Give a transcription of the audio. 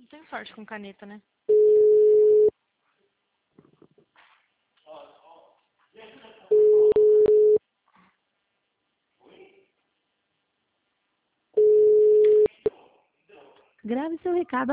Tenho sorte com caneta, né? Grave seu recado